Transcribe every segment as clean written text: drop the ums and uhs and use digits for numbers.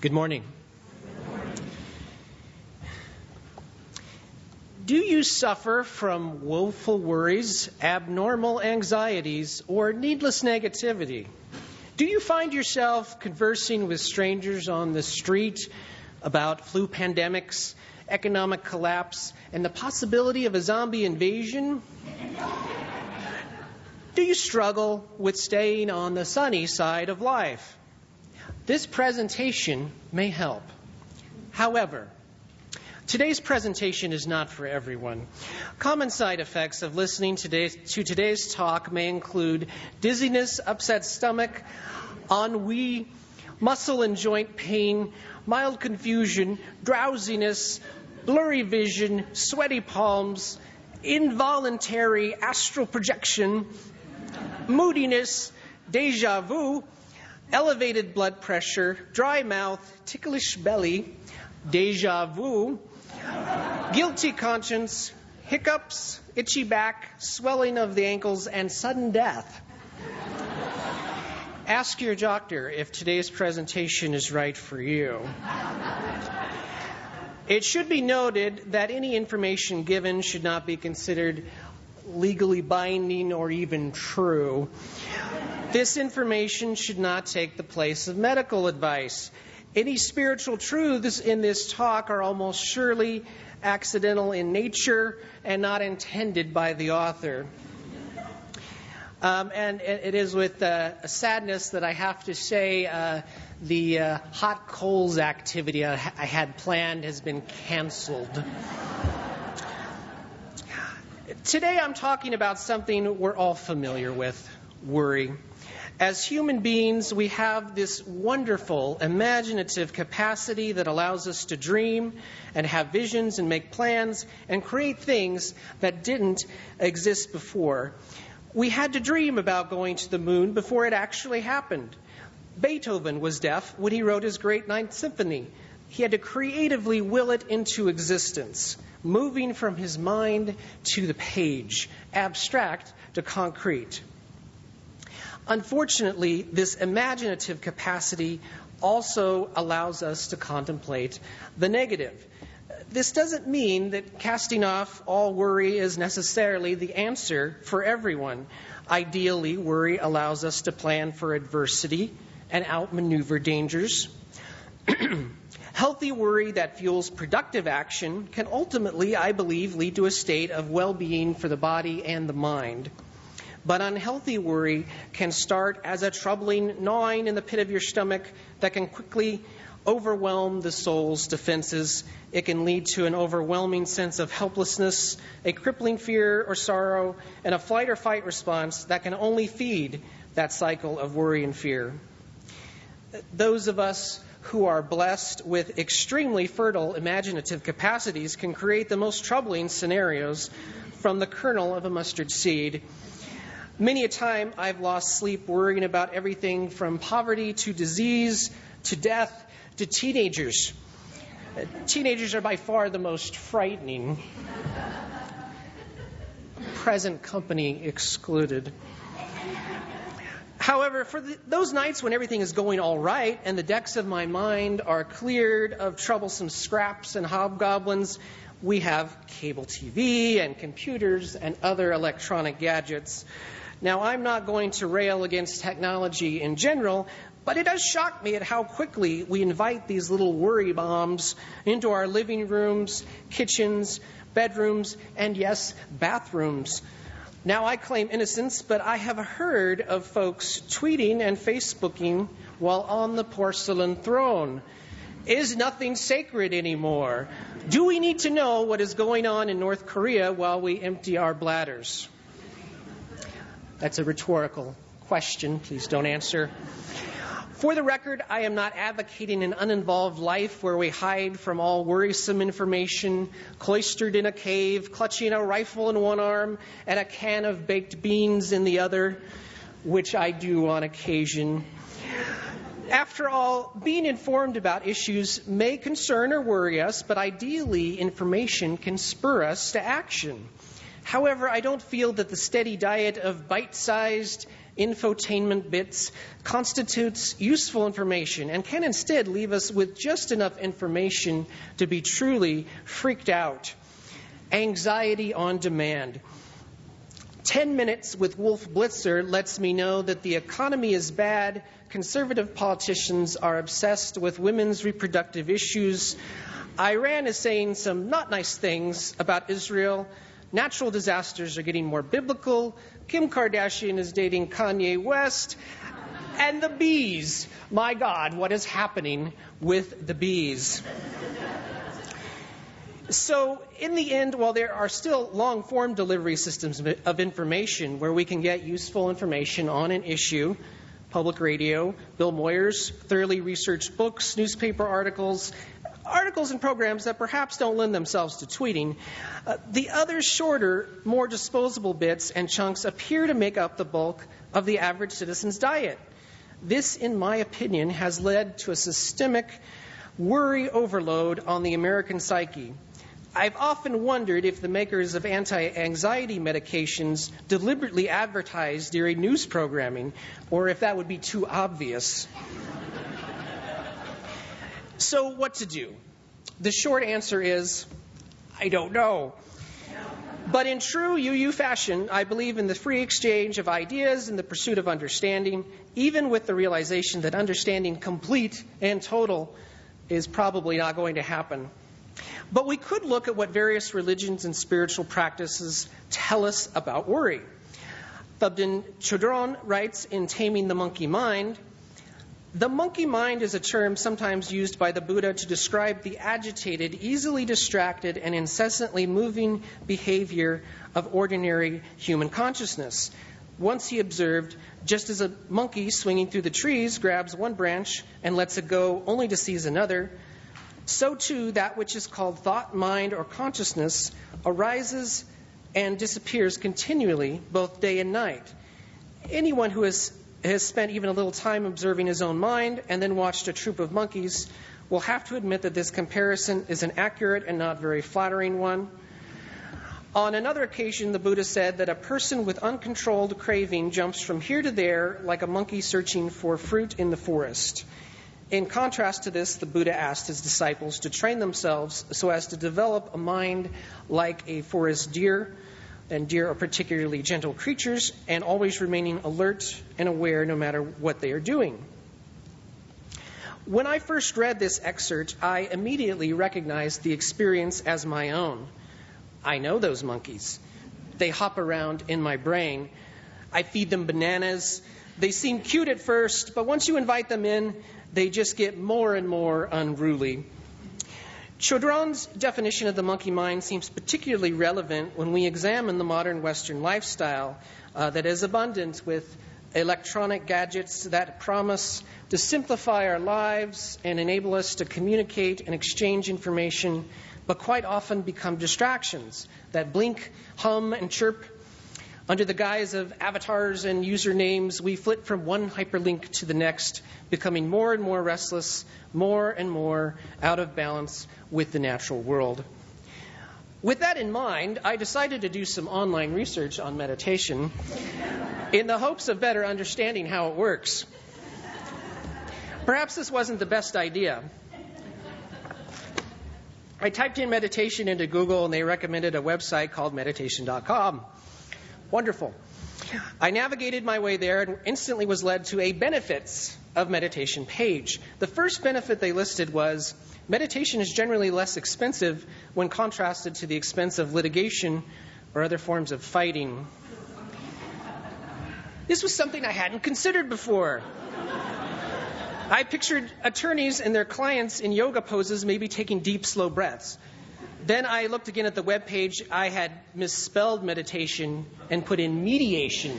Good morning. Do you suffer from woeful worries, abnormal anxieties, or needless negativity? Do you find yourself conversing with strangers on the street about flu pandemics, economic collapse, and the possibility of a zombie invasion? Do you struggle with staying on the sunny side of life? This presentation may help. However, today's presentation is not for everyone. Common side effects of listening to today's talk may include dizziness, upset stomach, ennui, muscle and joint pain, mild confusion, drowsiness, blurry vision, sweaty palms, involuntary astral projection, moodiness, deja vu, elevated blood pressure, dry mouth, ticklish belly, deja vu, guilty conscience, hiccups, itchy back, swelling of the ankles, and sudden death. Ask your doctor if today's presentation is right for you. It should be noted that any information given should not be considered legally binding or even true. This information should not take the place of medical advice. Any spiritual truths in this talk are almost surely accidental in nature and not intended by the author. And it is with a sadness that I have to say the hot coals activity I had planned has been canceled. Today I'm talking about something we're all familiar with, worry. As human beings, we have this wonderful, imaginative capacity that allows us to dream and have visions and make plans and create things that didn't exist before. We had to dream about going to the moon before it actually happened. Beethoven was deaf when he wrote his great Ninth Symphony. He had to creatively will it into existence, moving from his mind to the page, abstract to concrete. Unfortunately, this imaginative capacity also allows us to contemplate the negative. This doesn't mean that casting off all worry is necessarily the answer for everyone. Ideally, worry allows us to plan for adversity and outmaneuver dangers. Healthy worry that fuels productive action can ultimately, I believe, lead to a state of well-being for the body and the mind. But unhealthy worry can start as a troubling gnawing in the pit of your stomach that can quickly overwhelm the soul's defenses. It can lead to an overwhelming sense of helplessness, a crippling fear or sorrow, and a flight or fight response that can only feed that cycle of worry and fear. Those of us who are blessed with extremely fertile imaginative capacities can create the most troubling scenarios from the kernel of a mustard seed. Many a time I've lost sleep worrying about everything from poverty to disease to death to teenagers. Teenagers are by far the most frightening. Present company excluded. However, for those nights when everything is going all right and the decks of my mind are cleared of troublesome scraps and hobgoblins, we have cable TV and computers and other electronic gadgets. Now, I'm not going to rail against technology in general, but it does shock me at how quickly we invite these little worry bombs into our living rooms, kitchens, bedrooms, and yes, bathrooms. Now, I claim innocence, but I have heard of folks tweeting and Facebooking while on the porcelain throne. Is nothing sacred anymore? Do we need to know what is going on in North Korea while we empty our bladders? That's a rhetorical question. Please don't answer. For the record, I am not advocating an uninvolved life where we hide from all worrisome information, cloistered in a cave, clutching a rifle in one arm and a can of baked beans in the other, which I do on occasion. After all, being informed about issues may concern or worry us, but ideally, information can spur us to action. However, I don't feel that the steady diet of bite-sized, infotainment bits constitutes useful information and can instead leave us with just enough information to be truly freaked out. Anxiety on demand. 10 Minutes with Wolf Blitzer lets me know that the economy is bad, conservative politicians are obsessed with women's reproductive issues, Iran is saying some not nice things about Israel, natural disasters are getting more biblical, Kim Kardashian is dating Kanye West, and the bees. My God, what is happening with the bees? So, in the end, while there are still long-form delivery systems of information where we can get useful information on an issue, public radio, Bill Moyers, thoroughly researched books, newspaper articles and programs that perhaps don't lend themselves to tweeting, the other shorter, more disposable bits and chunks appear to make up the bulk of the average citizen's diet. This, in my opinion, has led to a systemic worry overload on the American psyche. I've often wondered if the makers of anti-anxiety medications deliberately advertise during news programming, or if that would be too obvious. So what to do? The short answer is, I don't know. But in true UU fashion, I believe in the free exchange of ideas and the pursuit of understanding, even with the realization that understanding complete and total is probably not going to happen. But we could look at what various religions and spiritual practices tell us about worry. Thubten Chodron writes in Taming the Monkey Mind, "The monkey mind is a term sometimes used by the Buddha to describe the agitated, easily distracted, and incessantly moving behavior of ordinary human consciousness. Once he observed, just as a monkey swinging through the trees grabs one branch and lets it go only to seize another, so too that which is called thought, mind, or consciousness arises and disappears continually, both day and night. Anyone who has spent even a little time observing his own mind and then watched a troop of monkeys will have to admit that this comparison is an accurate and not very flattering one." On another occasion, the Buddha said that a person with uncontrolled craving jumps from here to there like a monkey searching for fruit in the forest. In contrast to this, the Buddha asked his disciples to train themselves so as to develop a mind like a forest deer, and deer are particularly gentle creatures, and always remaining alert and aware no matter what they are doing. When I first read this excerpt, I immediately recognized the experience as my own. I know those monkeys. They hop around in my brain. I feed them bananas. They seem cute at first, but once you invite them in, they just get more and more unruly. Chodron's definition of the monkey mind seems particularly relevant when we examine the modern Western lifestyle that is abundant with electronic gadgets that promise to simplify our lives and enable us to communicate and exchange information, but quite often become distractions that blink, hum, and chirp. Under the guise of avatars and usernames, we flit from one hyperlink to the next, becoming more and more restless, more and more out of balance with the natural world. With that in mind, I decided to do some online research on meditation in the hopes of better understanding how it works. Perhaps this wasn't the best idea. I typed in meditation into Google and they recommended a website called meditation.com. Wonderful. I navigated my way there and instantly was led to a benefits of meditation page. The first benefit they listed was meditation is generally less expensive when contrasted to the expense of litigation or other forms of fighting. This was something I hadn't considered before. I pictured attorneys and their clients in yoga poses, maybe taking deep, slow breaths. Then I looked again at the web page. I had misspelled meditation and put in mediation.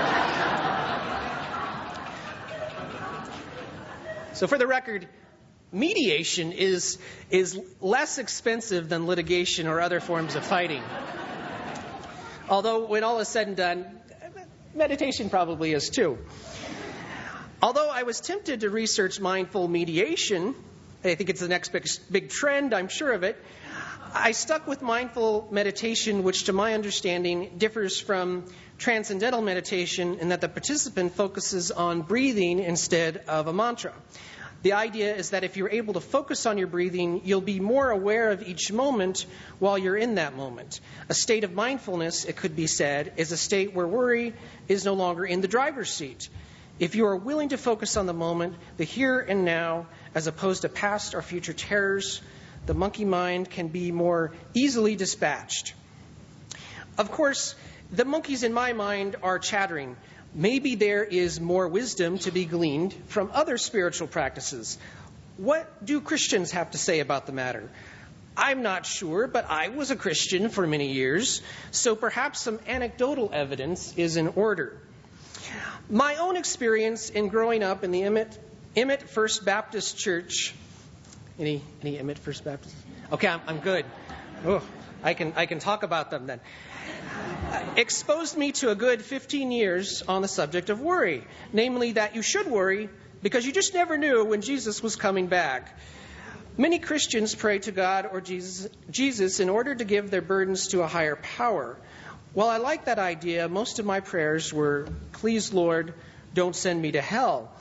So for the record, mediation is less expensive than litigation or other forms of fighting. Although when all is said and done, meditation probably is too. Although I was tempted to research mindful mediation, I think it's the next big trend, I'm sure of it, I stuck with mindful meditation, which to my understanding differs from transcendental meditation in that the participant focuses on breathing instead of a mantra. The idea is that if you're able to focus on your breathing, you'll be more aware of each moment while you're in that moment. A state of mindfulness, it could be said, is a state where worry is no longer in the driver's seat. If you are willing to focus on the moment, the here and now, as opposed to past or future terrors, the monkey mind can be more easily dispatched. Of course, the monkeys in my mind are chattering. Maybe there is more wisdom to be gleaned from other spiritual practices. What do Christians have to say about the matter? I'm not sure, but I was a Christian for many years, so perhaps some anecdotal evidence is in order. My own experience in growing up in the Emmett First Baptist Church. Any Emmett First Baptist? Okay, I'm good. Oh, I can talk about them then. Exposed me to a good 15 years on the subject of worry, namely that you should worry because you just never knew when Jesus was coming back. Many Christians pray to God or Jesus in order to give their burdens to a higher power. While I like that idea, most of my prayers were, "Please, Lord, don't send me to hell."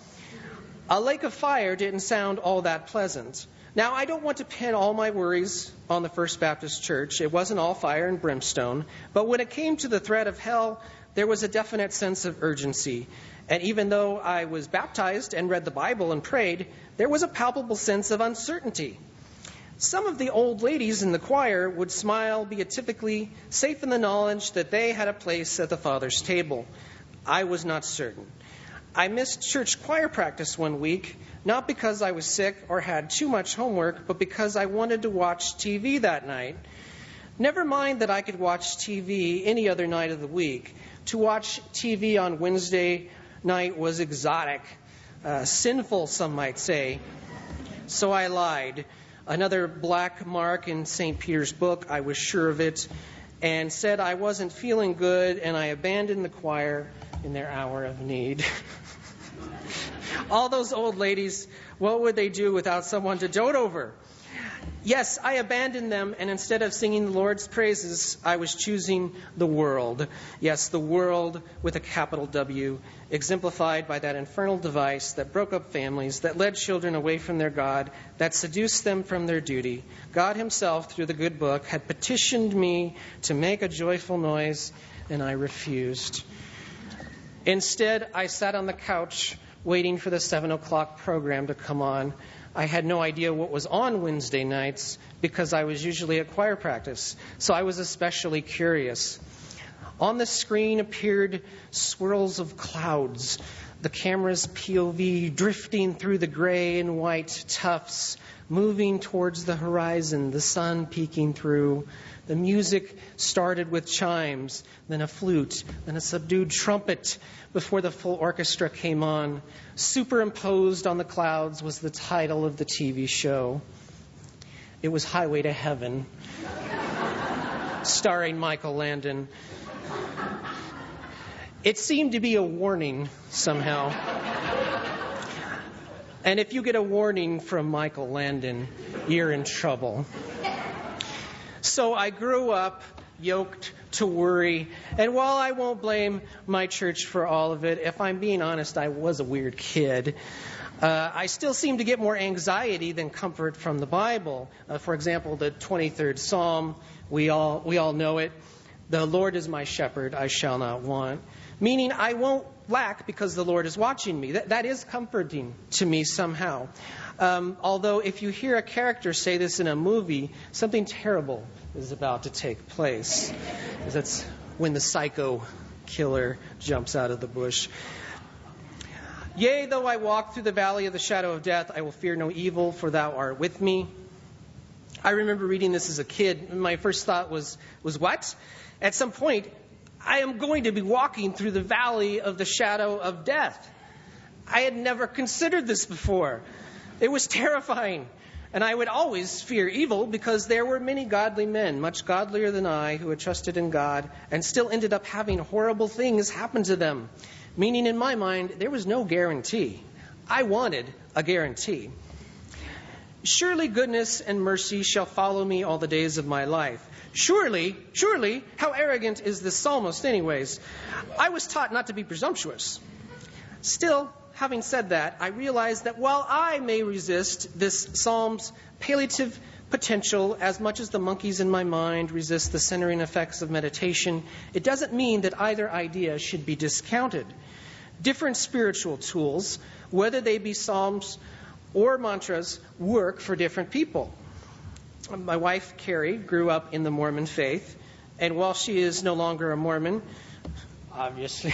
A lake of fire didn't sound all that pleasant. Now, I don't want to pin all my worries on the First Baptist Church. It wasn't all fire and brimstone. But when it came to the threat of hell, there was a definite sense of urgency. And even though I was baptized and read the Bible and prayed, there was a palpable sense of uncertainty. Some of the old ladies in the choir would smile beatifically, safe in the knowledge that they had a place at the Father's table. I was not certain. I missed church choir practice one week, not because I was sick or had too much homework, but because I wanted to watch TV that night. Never mind that I could watch TV any other night of the week. To watch TV on Wednesday night was exotic, sinful, some might say. So I lied. Another black mark in St. Peter's book, I was sure of it, and said I wasn't feeling good, and I abandoned the choir in their hour of need. All those old ladies, what would they do without someone to dote over? Yes, I abandoned them, and instead of singing the Lord's praises, I was choosing the world. Yes, the world with a capital W, exemplified by that infernal device that broke up families, that led children away from their God, that seduced them from their duty. God himself, through the good book, had petitioned me to make a joyful noise, and I refused. Instead, I sat on the couch waiting for the 7 o'clock program to come on. I had no idea what was on Wednesday nights because I was usually at choir practice, so I was especially curious. On the screen appeared swirls of clouds, the camera's POV drifting through the gray and white tufts, moving towards the horizon, the sun peeking through. The music started with chimes, then a flute, then a subdued trumpet before the full orchestra came on. Superimposed on the clouds was the title of the TV show. It was Highway to Heaven, starring Michael Landon. It seemed to be a warning somehow. And if you get a warning from Michael Landon, you're in trouble. So I grew up yoked to worry. And while I won't blame my church for all of it, if I'm being honest, I was a weird kid. I still seem to get more anxiety than comfort from the Bible. For example, the 23rd Psalm, we all know it. The Lord is my shepherd, I shall not want. Meaning I won't lack because the Lord is watching me. That is comforting to me somehow. Although if you hear a character say this in a movie, something terrible is about to take place. That's when the psycho killer jumps out of the bush. Yea, though I walk through the valley of the shadow of death, I will fear no evil, for thou art with me. I remember reading this as a kid. My first thought was what? At some point, I am going to be walking through the valley of the shadow of death. I had never considered this before. It was terrifying. And I would always fear evil because there were many godly men, much godlier than I, who had trusted in God and still ended up having horrible things happen to them. Meaning in my mind, there was no guarantee. I wanted a guarantee. Surely goodness and mercy shall follow me all the days of my life. Surely, how arrogant is this psalmist anyways? I was taught not to be presumptuous. Still, having said that, I realize that while I may resist this psalm's palliative potential as much as the monkeys in my mind resist the centering effects of meditation, it doesn't mean that either idea should be discounted. Different spiritual tools, whether they be psalms or mantras, work for different people. My wife, Carrie, grew up in the Mormon faith, and while she is no longer a Mormon, obviously,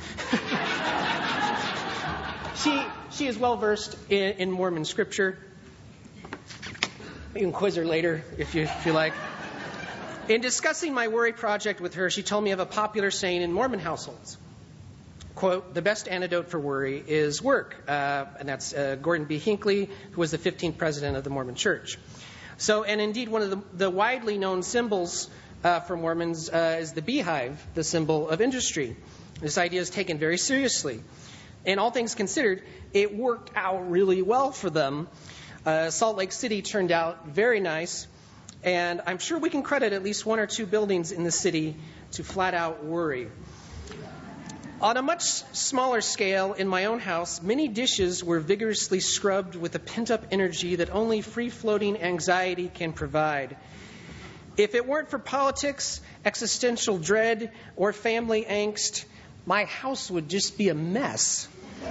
she is well versed in Mormon scripture. You can quiz her later if you like. In discussing my worry project with her, she told me of a popular saying in Mormon households. Quote, the best antidote for worry is work. And that's Gordon B. Hinckley, who was the 15th president of the Mormon Church. So, and indeed, one of the widely known symbols for Mormons is the beehive, the symbol of industry. This idea is taken very seriously. And all things considered, it worked out really well for them. Salt Lake City turned out very nice, and I'm sure we can credit at least one or two buildings in the city to flat out worry. On a much smaller scale, in my own house, many dishes were vigorously scrubbed with a pent-up energy that only free-floating anxiety can provide. If it weren't for politics, existential dread, or family angst, my house would just be a mess.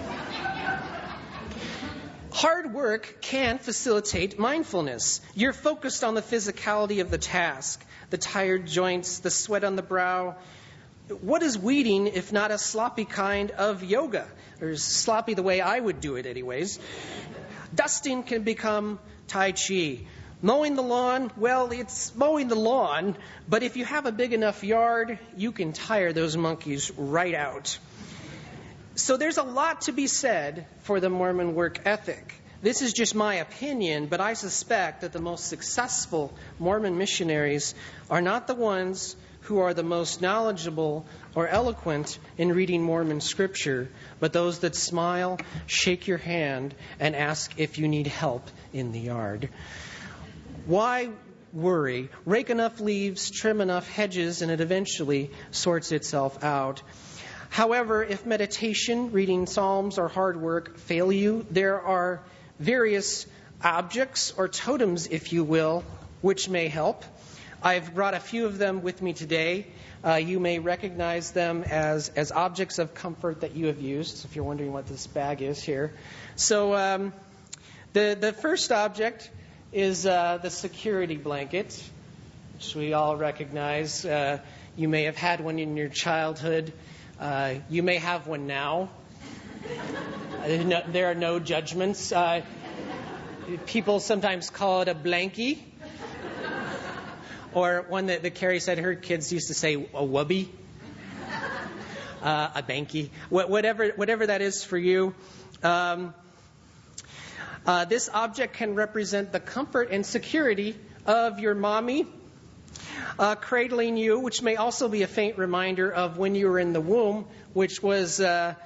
Hard work can facilitate mindfulness. You're focused on the physicality of the task, the tired joints, the sweat on the brow. What is weeding if not a sloppy kind of yoga? Or sloppy the way I would do it anyways. Dusting can become Tai Chi. Mowing the lawn, well, it's mowing the lawn, but if you have a big enough yard, you can tire those monkeys right out. So there's a lot to be said for the Mormon work ethic. This is just my opinion, but I suspect that the most successful Mormon missionaries are not the ones who are the most knowledgeable or eloquent in reading Mormon scripture, but those that smile, shake your hand, and ask if you need help in the yard. Why worry? Rake enough leaves, trim enough hedges, and it eventually sorts itself out. However, if meditation, reading psalms, or hard work fail you, there are various objects or totems, if you will, which may help. I've brought a few of them with me today. You may recognize them as objects of comfort that you have used, if you're wondering what this bag is here. So the first object is the security blanket, which we all recognize. You may have had one in your childhood. You may have one now. There are no judgments. People sometimes call it a blankie. Or one that Carrie said her kids used to say, a wubby. A banky. Whatever that is for you. This object can represent the comfort and security of your mommy cradling you, which may also be a faint reminder of when you were in the womb, which was the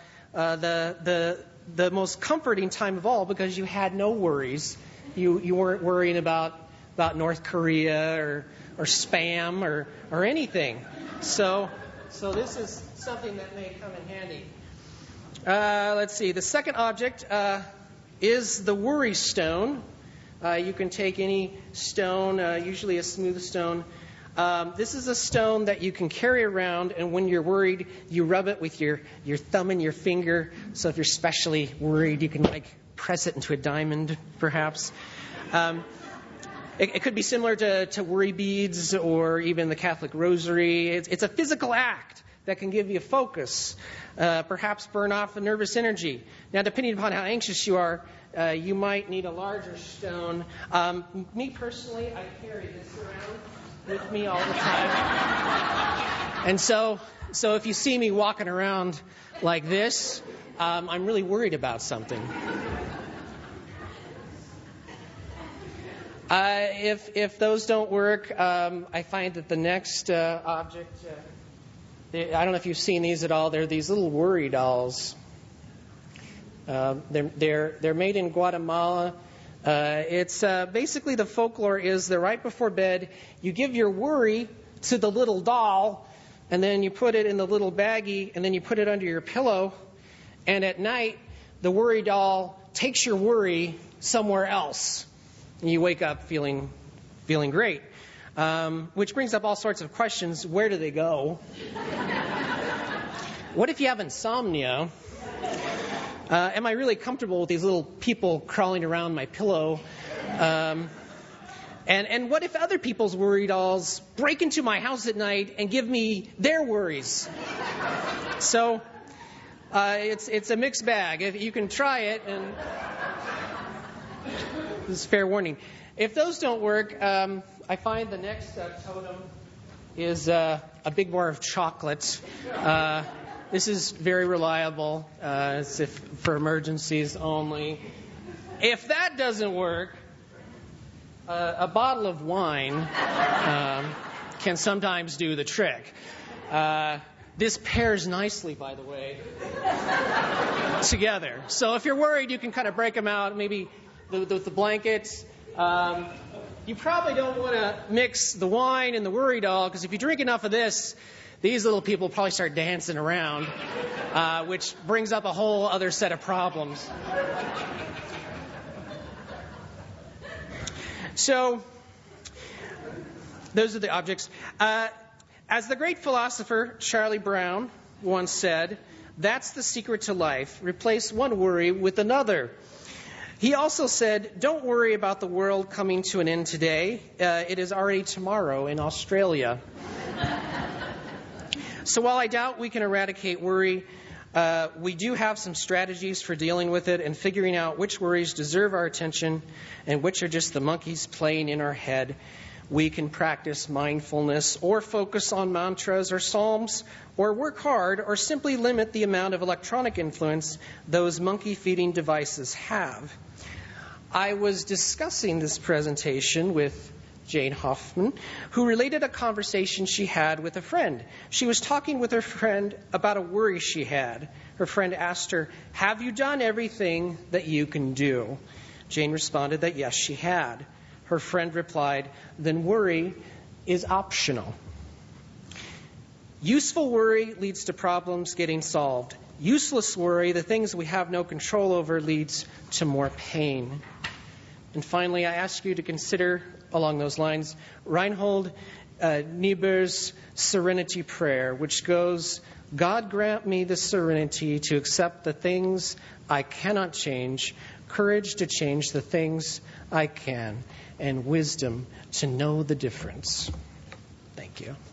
most comforting time of all because you had no worries. You weren't worrying about North Korea or spam or anything. So this is something that may come in handy. Let's see. The second object is the worry stone. You can take any stone, usually a smooth stone. This is a stone that you can carry around, and when you're worried, you rub it with your thumb and your finger. So if you're especially worried, you can press it into a diamond, perhaps. It could be similar to worry beads or even the Catholic rosary. It's a physical act that can give you focus, perhaps burn off the nervous energy. Now, depending upon how anxious you are, you might need a larger stone. Me personally, I carry this around with me all the time. And so if you see me walking around like this, I'm really worried about something. If those don't work, I find that the next object, I don't know if you've seen these at all. They're these little worry dolls. They're made in Guatemala. It's basically the folklore is that right before bed, you give your worry to the little doll, and then you put it in the little baggie, and then you put it under your pillow, and at night, the worry doll takes your worry somewhere else, and you wake up feeling great. Which brings up all sorts of questions. Where do they go? What if you have insomnia? Am I really comfortable with these little people crawling around my pillow? And what if other people's worry dolls break into my house at night and give me their worries? So it's a mixed bag. If you can try it, and this is fair warning. If those don't work, I find the next totem is a big bar of chocolate. This is very reliable. It's for emergencies only. If that doesn't work, a bottle of wine can sometimes do the trick. This pairs nicely, by the way, together. So if you're worried, you can kind of break them out, maybe with the blankets. You probably don't want to mix the wine and the worry doll, because if you drink enough of this, these little people probably start dancing around, which brings up a whole other set of problems. So, those are the objects. As the great philosopher Charlie Brown once said, that's the secret to life. Replace one worry with another. He also said, don't worry about the world coming to an end today. It is already tomorrow in Australia. So while I doubt we can eradicate worry, we do have some strategies for dealing with it and figuring out which worries deserve our attention and which are just the monkeys playing in our head. We can practice mindfulness or focus on mantras or psalms or work hard or simply limit the amount of electronic influence those monkey-feeding devices have. I was discussing this presentation with Jane Hoffman, who related a conversation she had with a friend. She was talking with her friend about a worry she had. Her friend asked her, have you done everything that you can do? Jane responded that yes, she had. Her friend replied, then worry is optional. Useful worry leads to problems getting solved. Useless worry, the things we have no control over, leads to more pain. And finally, I ask you to consider, along those lines, Reinhold Niebuhr's Serenity Prayer, which goes, God grant me the serenity to accept the things I cannot change, courage to change the things I can, and wisdom to know the difference. Thank you.